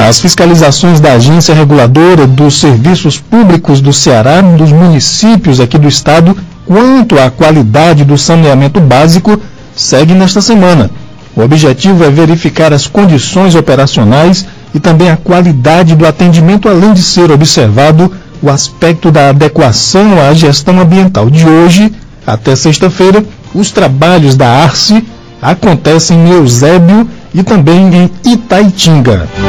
As fiscalizações da Agência Reguladora dos Serviços Públicos do Ceará, dos municípios aqui do estado, quanto à qualidade do saneamento básico, segue nesta semana. O objetivo é verificar as condições operacionais e também a qualidade do atendimento, além de ser observado o aspecto da adequação à gestão ambiental. De hoje até sexta-feira, os trabalhos da ARCE acontecem em Eusébio e também em Itaitinga.